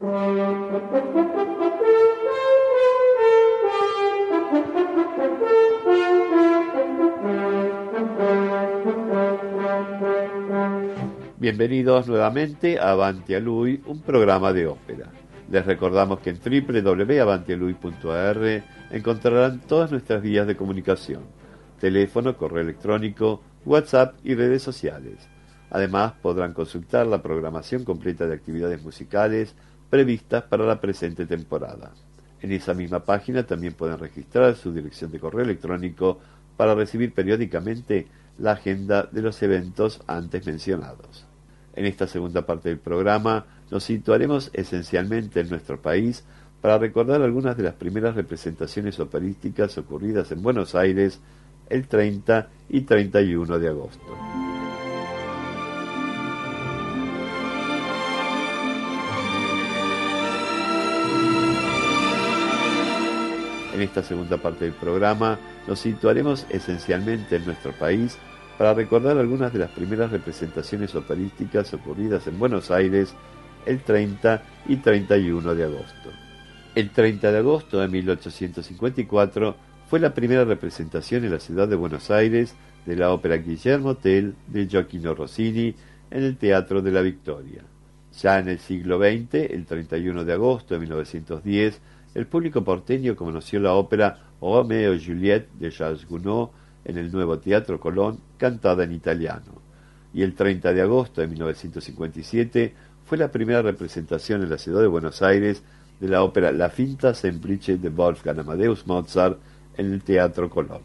Bienvenidos nuevamente a Avanti a Lui, un programa de ópera. Les recordamos que en www.avantialui.ar encontrarán todas nuestras vías de comunicación: teléfono, correo electrónico, WhatsApp y redes sociales. Además, podrán consultar la programación completa de actividades musicales previstas para la presente temporada. En esa misma página también pueden registrar su dirección de correo electrónico para recibir periódicamente la agenda de los eventos antes mencionados. En esta segunda parte del programa nos situaremos esencialmente en nuestro país para recordar algunas de las primeras representaciones operísticas ocurridas en Buenos Aires el 30 y 31 de agosto. En esta segunda parte del programa nos situaremos esencialmente en nuestro país para recordar algunas de las primeras representaciones operísticas ocurridas en Buenos Aires el 30 y 31 de agosto. El 30 de agosto de 1854 fue la primera representación en la ciudad de Buenos Aires de la ópera Guillermo Tell de Gioachino Rossini en el Teatro de la Victoria. Ya en el siglo XX, el 31 de agosto de 1910, el público porteño conoció la ópera Romeo y Juliette de Charles Gounod en el Nuevo Teatro Colón, cantada en italiano. Y el 30 de agosto de 1957 fue la primera representación en la ciudad de Buenos Aires de la ópera La Finta Semplice de Wolfgang Amadeus Mozart en el Teatro Colón.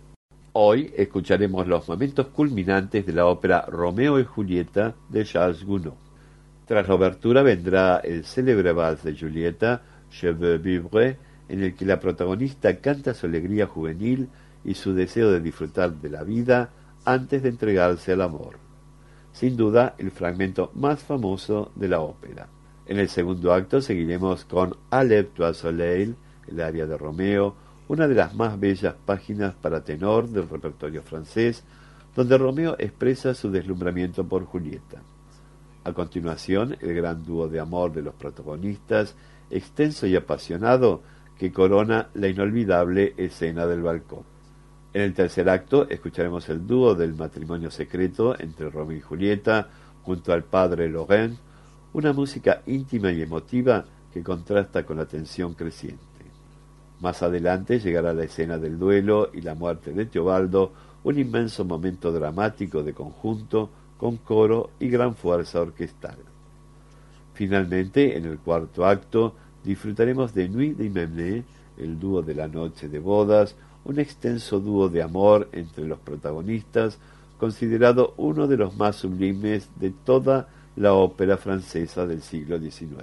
Hoy escucharemos los momentos culminantes de la ópera Romeo y Julieta de Charles Gounod. Tras la obertura vendrá el célebre vals de Julieta, Je veux vivre, en el que la protagonista canta su alegría juvenil y su deseo de disfrutar de la vida antes de entregarse al amor. Sin duda, el fragmento más famoso de la ópera. En el segundo acto seguiremos con Alep toi soleil, el aria de Romeo, una de las más bellas páginas para tenor del repertorio francés, donde Romeo expresa su deslumbramiento por Julieta. A continuación, el gran dúo de amor de los protagonistas, extenso y apasionado, que corona la inolvidable escena del balcón. En el tercer acto escucharemos el dúo del matrimonio secreto entre Romeo y Julieta junto al padre Laurent, una música íntima y emotiva que contrasta con la tensión creciente. Más adelante llegará la escena del duelo y la muerte de Teobaldo, un inmenso momento dramático de conjunto con coro y gran fuerza orquestal. Finalmente, en el cuarto acto, disfrutaremos de Nuit d'Hyménée, el dúo de la noche de bodas, un extenso dúo de amor entre los protagonistas, considerado uno de los más sublimes de toda la ópera francesa del siglo XIX.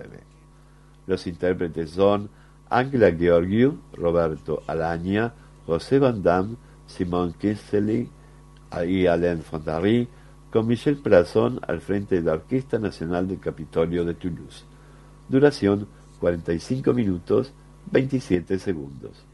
Los intérpretes son Angela Gheorghiu, Roberto Alagna, José Van Damme, Simone Kingsley y Alain Fondary, con Michel Plasson al frente de la Orquesta Nacional del Capitolio de Toulouse. Duración 45 minutos 27 segundos.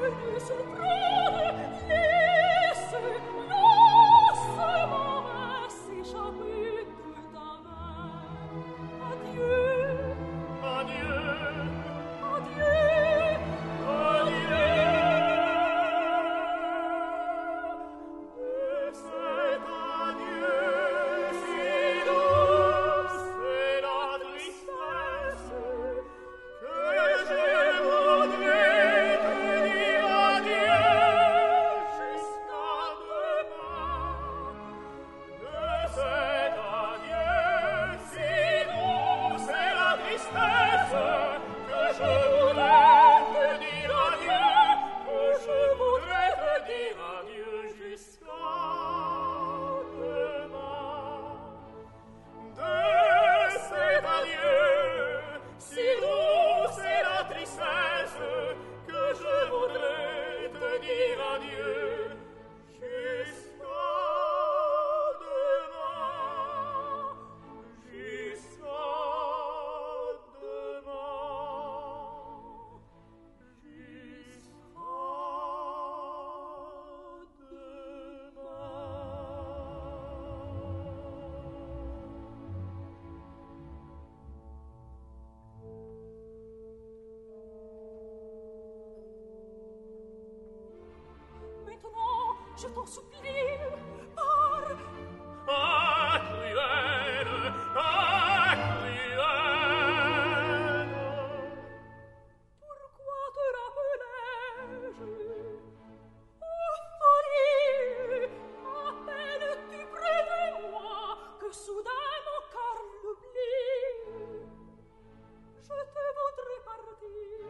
Je t'en supplie, pars. Ah, cruelle, ah, cruelle. Pourquoi te rappelais-je? Oh, folie, à peine tu près de moi, que soudain mon cœur l'oublie. Je te voudrais partir,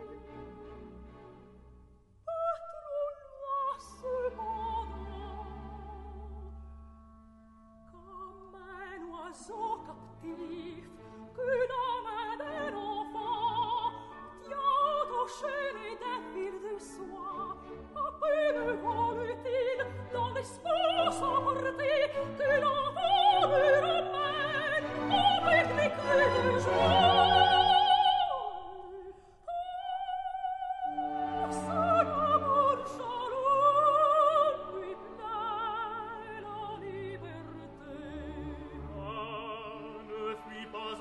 pas trop loin cependant, comme un oiseau captif que dans main d'un enfant tient au chaîné d'un fil de soie. À peine vole-t-il dans l'espace emporté que l'enfant le ramène avec les cris de joie. Oh, son amour jaloux lui plaît la liberté. Ah, ne fuis pas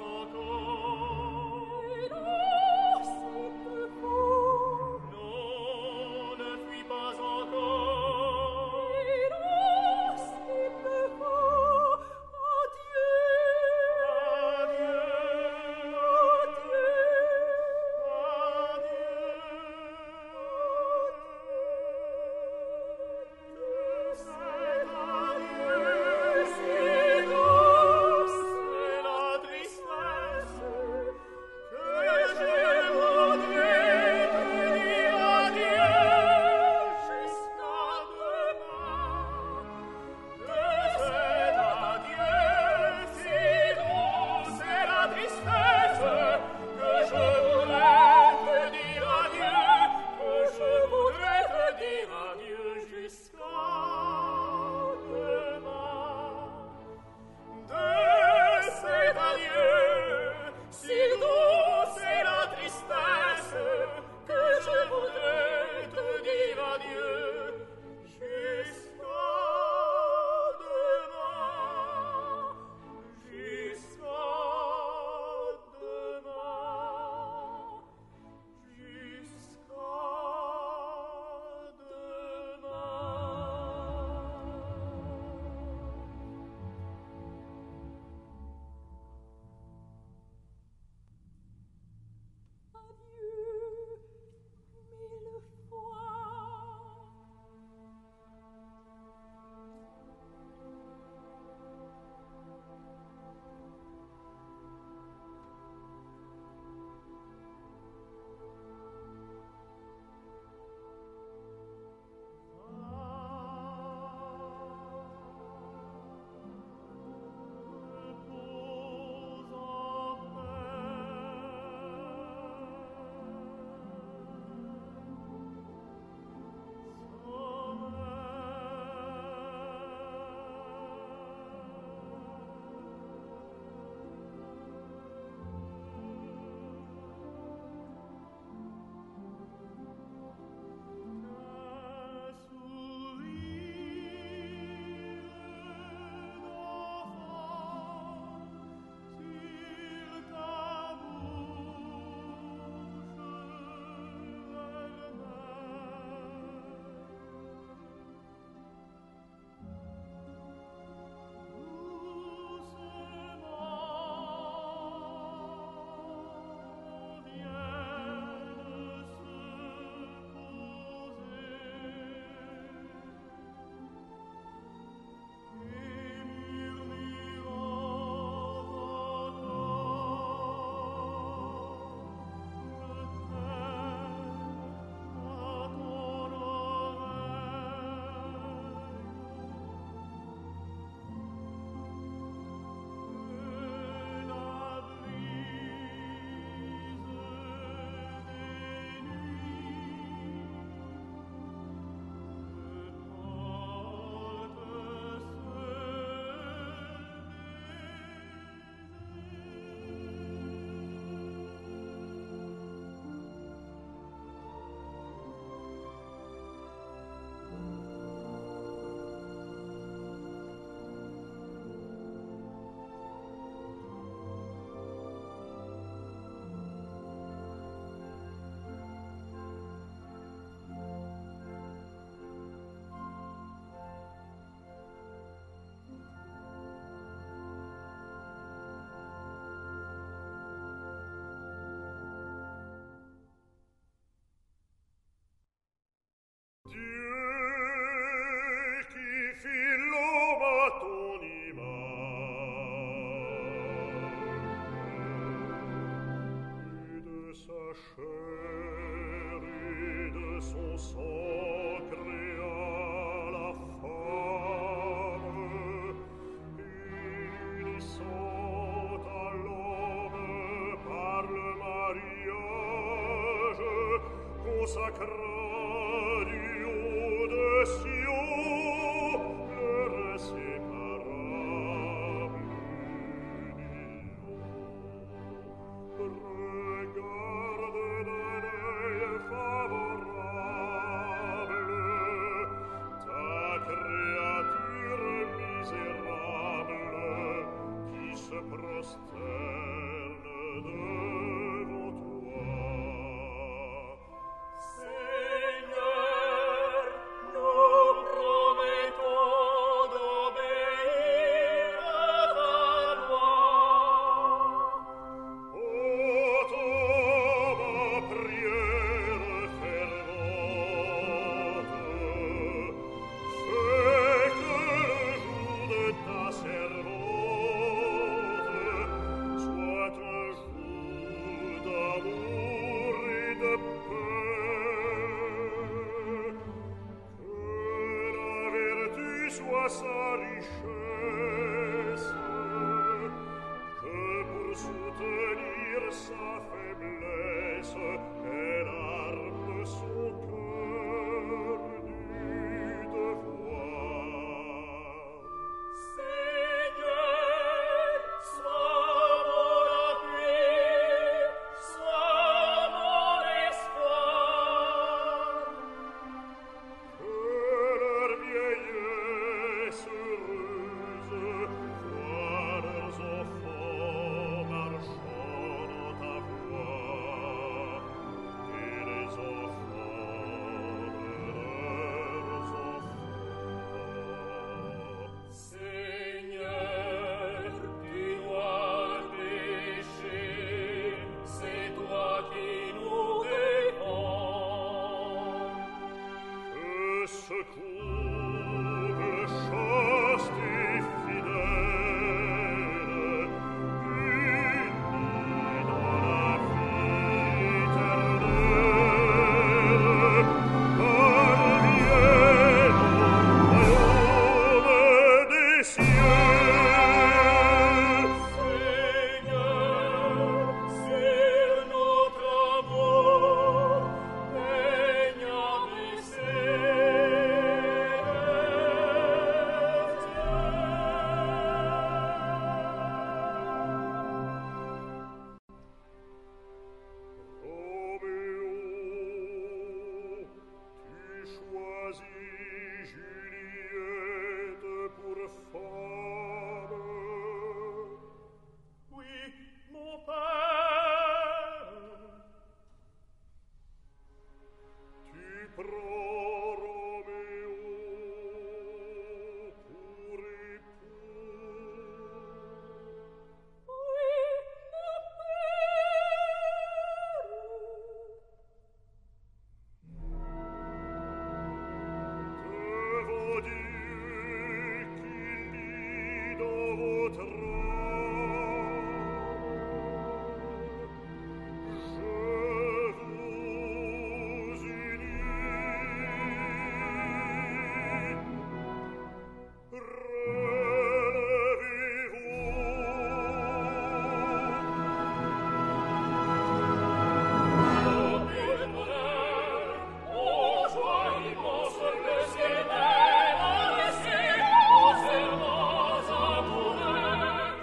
Amoureux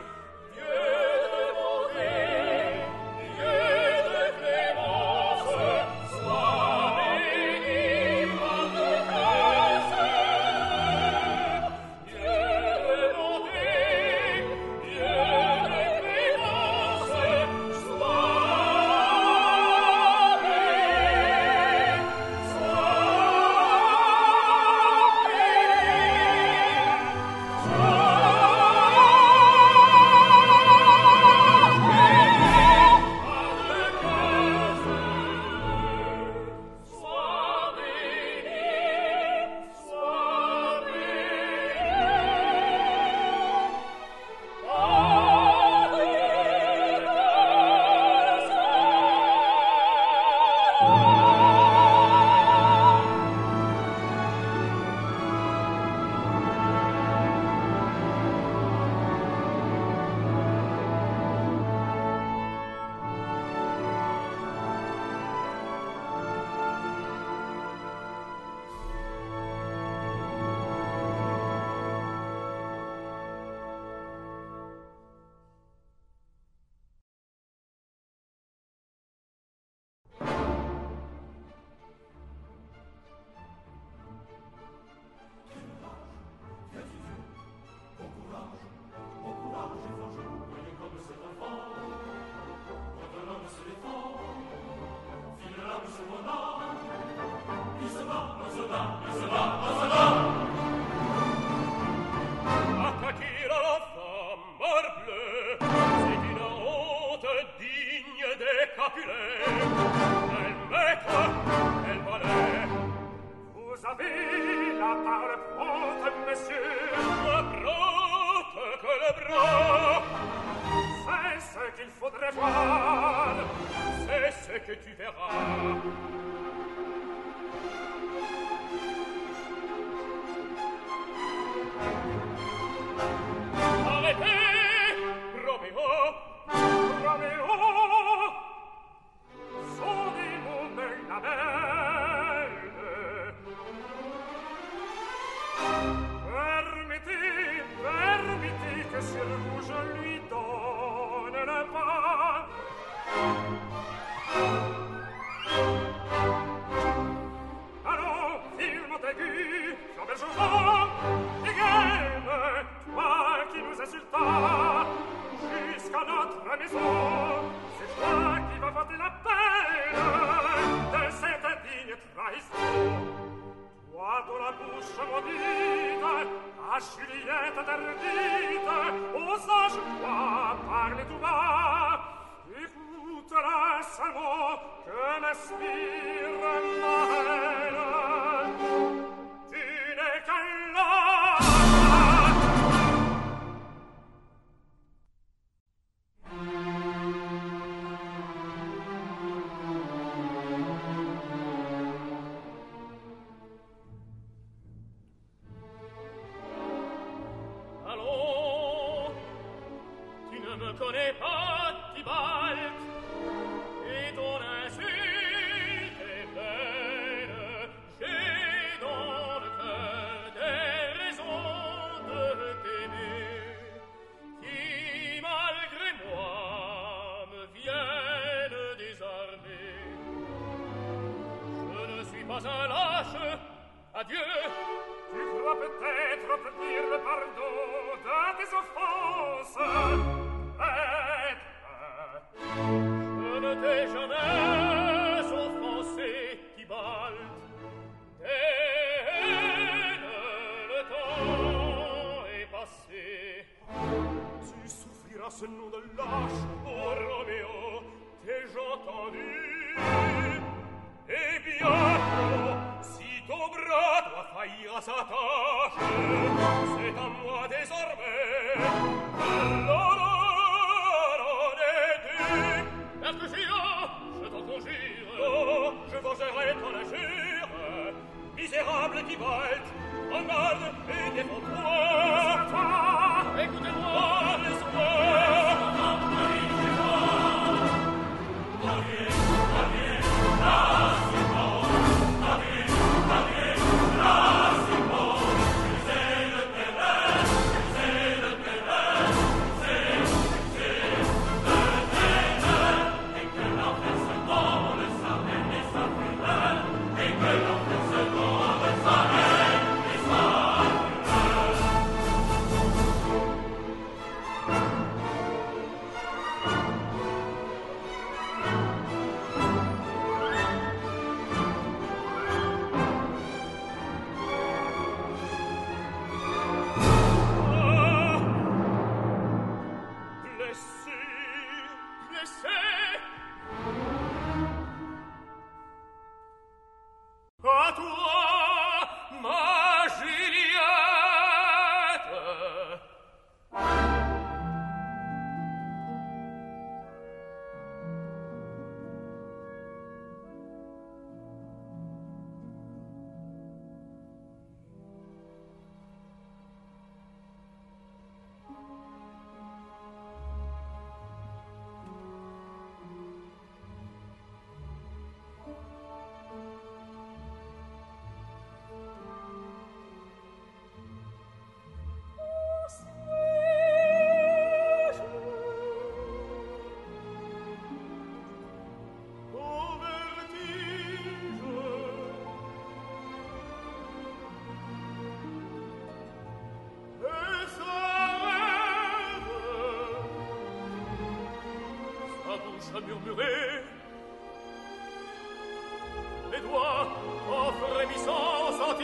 Les doigts en frémissant sentent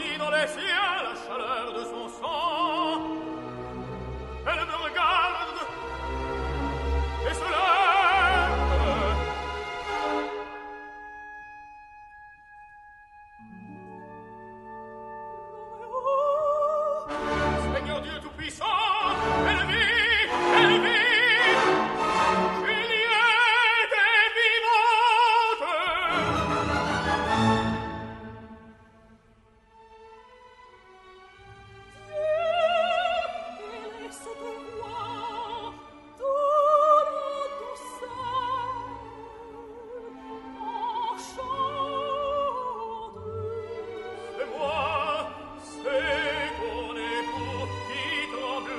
Et moi, c'est ton époux qui t'oblige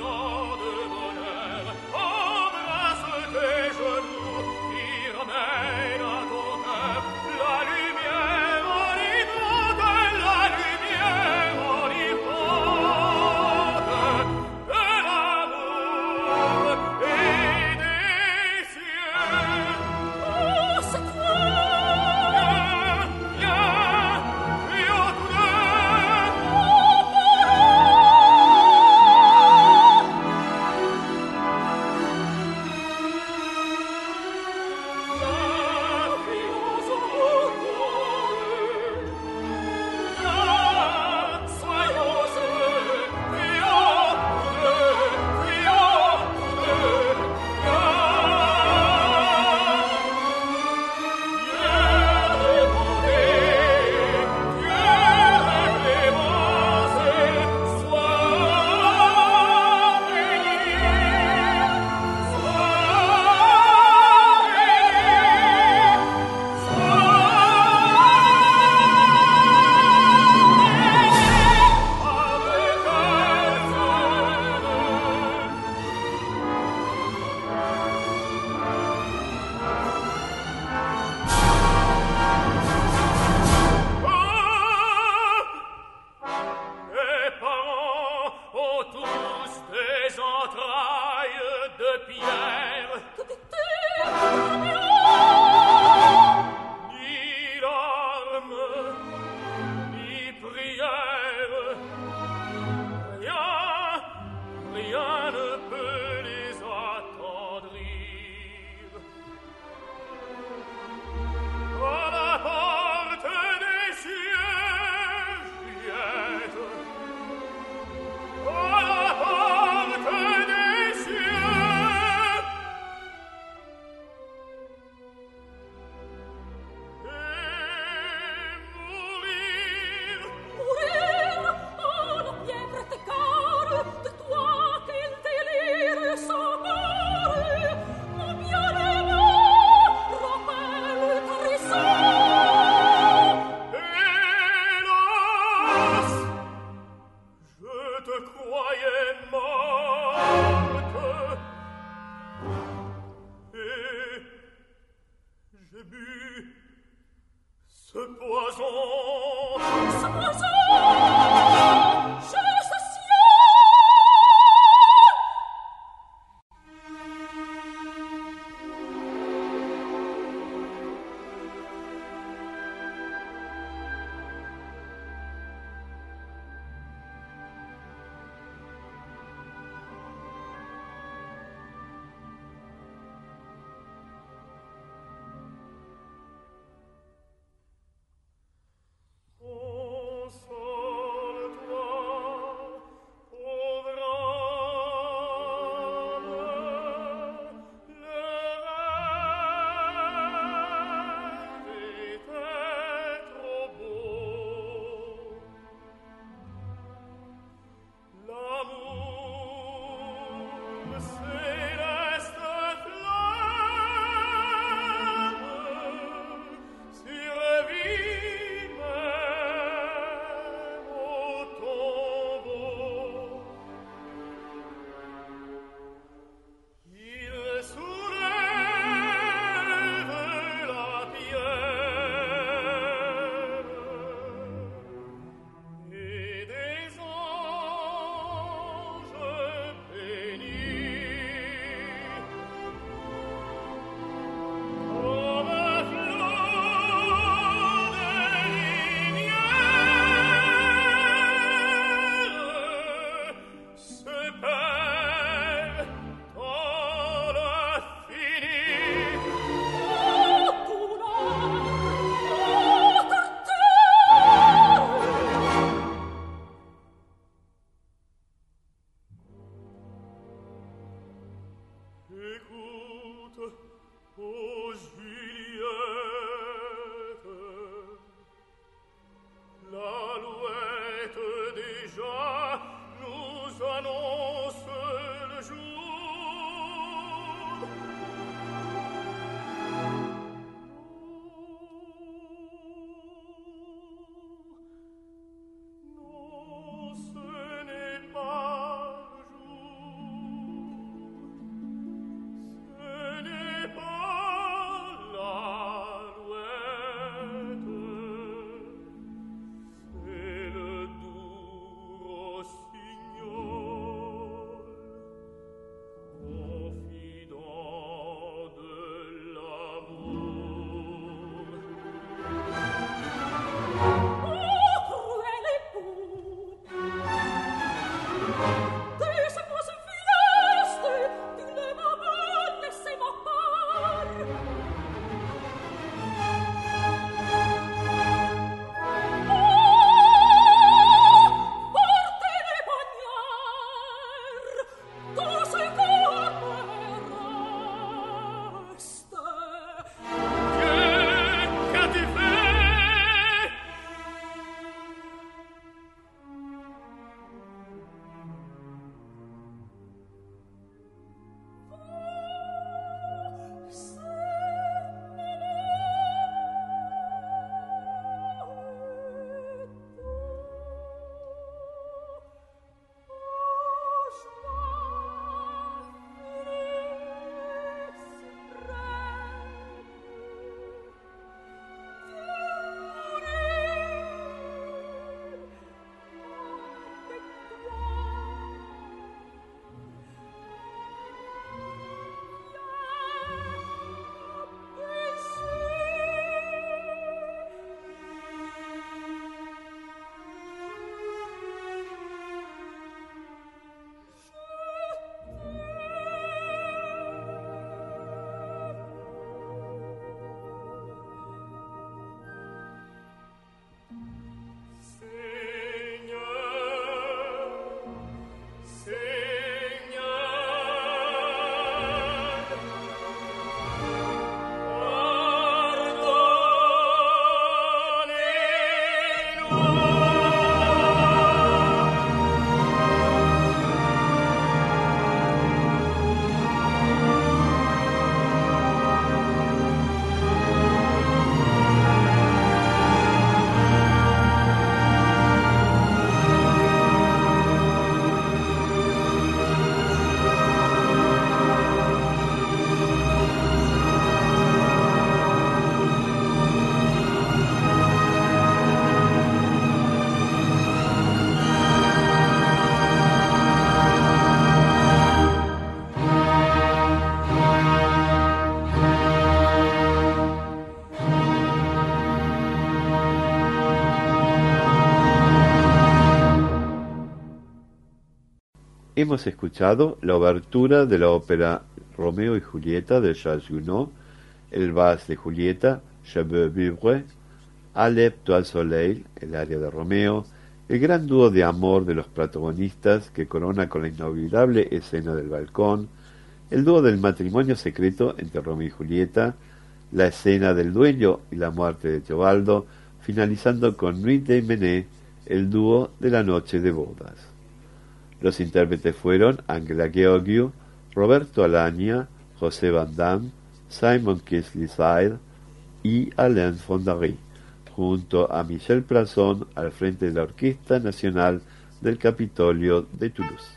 hemos escuchado la obertura de la ópera Romeo y Julieta de Charles Gounod, el vals de Julieta, Je veux vivre, Alep du Soleil, el aria de Romeo, el gran dúo de amor de los protagonistas que corona con la inolvidable escena del balcón, el dúo del matrimonio secreto entre Romeo y Julieta, la escena del duelo y la muerte de Teobaldo, finalizando con Nuit de Menet, el dúo de la noche de bodas. Los intérpretes fueron Angela Gheorghiu, Roberto Alagna, José Van Damme, Simon Kingsley-Syed y Alain Fondary, junto a Michel Plasson al frente de la Orquesta Nacional del Capitolio de Toulouse.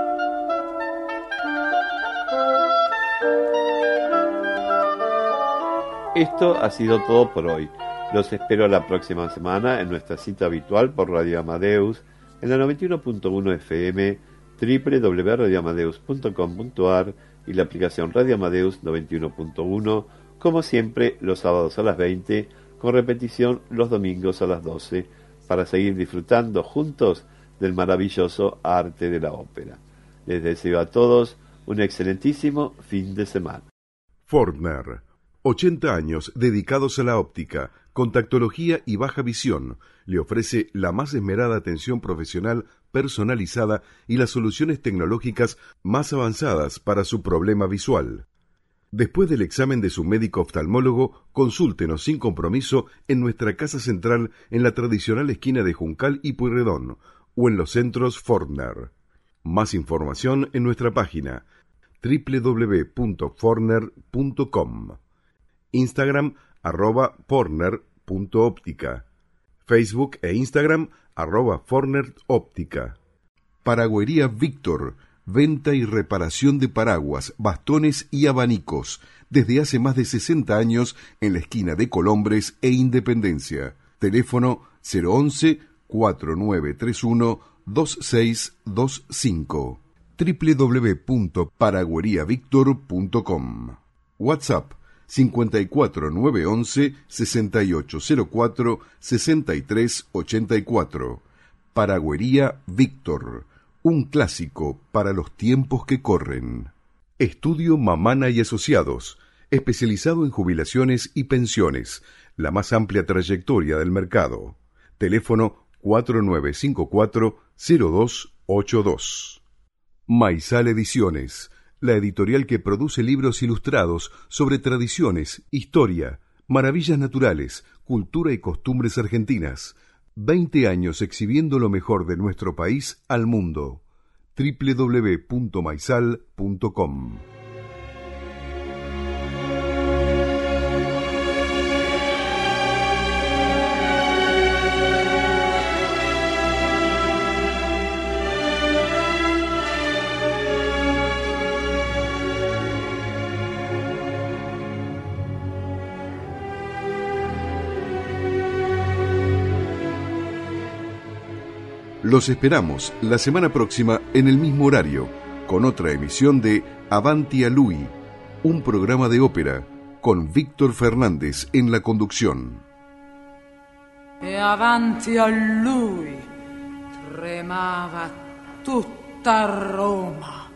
Esto ha sido todo por hoy. Los espero la próxima semana en nuestra cita habitual por Radio Amadeus en la 91.1 FM, www.radioamadeus.com.ar y la aplicación Radio Amadeus 91.1, como siempre los sábados a las 20, con repetición los domingos a las 12, para seguir disfrutando juntos del maravilloso arte de la ópera. Les deseo a todos un excelentísimo fin de semana. Fortner, 80 años dedicados a la óptica, contactología y baja visión, le ofrece la más esmerada atención profesional personalizada y las soluciones tecnológicas más avanzadas para su problema visual. Después del examen de su médico oftalmólogo, consúltenos sin compromiso en nuestra casa central en la tradicional esquina de Juncal y Pueyrredón o en los centros Fortner. Más información en nuestra página www.fortner.com. Instagram @fortner.óptica, Facebook e Instagram @fortneroptica. Paragüería Víctor, venta y reparación de paraguas, bastones y abanicos, desde hace más de 60 años en la esquina de Colombres e Independencia. Teléfono 011-4931-2625. www.paragüeriavictor.com. WhatsApp 54911-6804-6384. Paragüería Víctor, un clásico para los tiempos que corren. Estudio Mamana y Asociados, especializado en jubilaciones y pensiones, la más amplia trayectoria del mercado. Teléfono 4954-0282. Maizal Ediciones, la editorial que produce libros ilustrados sobre tradiciones, historia, maravillas naturales, cultura y costumbres argentinas. 20 años exhibiendo lo mejor de nuestro país al mundo. www.maizal.com. Los esperamos la semana próxima en el mismo horario, con otra emisión de Avanti a Lui, un programa de ópera con Víctor Fernández en la conducción. E avanti a lui tremava tutta Roma.